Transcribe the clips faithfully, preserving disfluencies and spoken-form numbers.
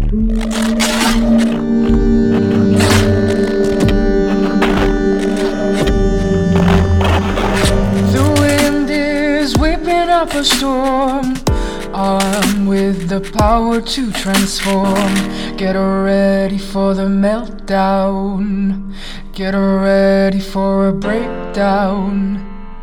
Up a storm, armed with the power to transform. Get ready for the meltdown. Get ready for a breakdown.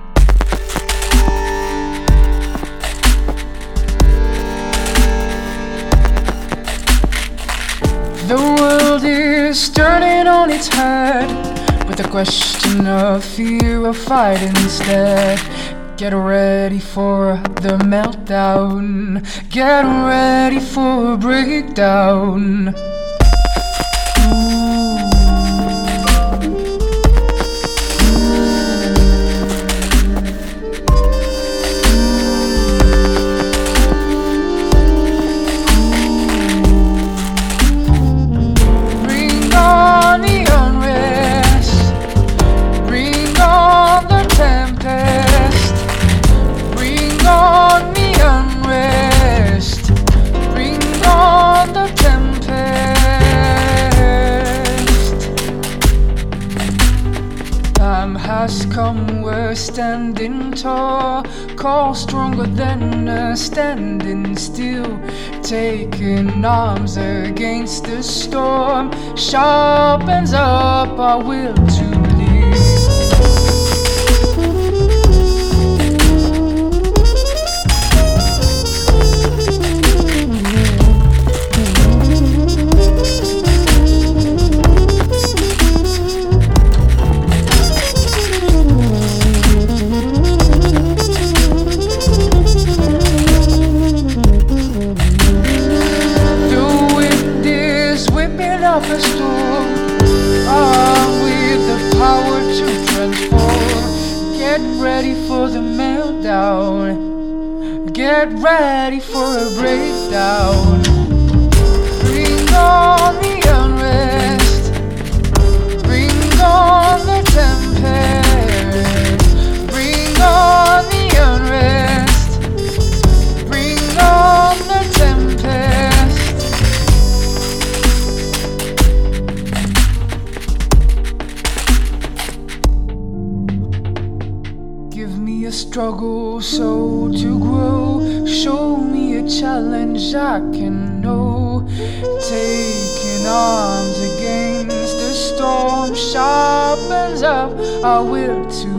The world is turning on its head with the question of fear or fight instead. Get ready for the meltdown. Get ready for a breakdown. Bring on the unrest. Bring on the tempest. Bring on the unrest. Bring on the tempest. Time has come, we're standing tall. Call stronger than a standing still. Taking arms against the storm. Sharpens up our will to live. Up a storm, armed with the power to transform. Get ready for the meltdown. Get ready for a breakdown. Bring on the unrest. Bring on the tempest. Bring on the unrest. Bring on the tempest. Give me a struggle so to grow. Show me a challenge I can know. Taking arms against the storm sharpens up our will to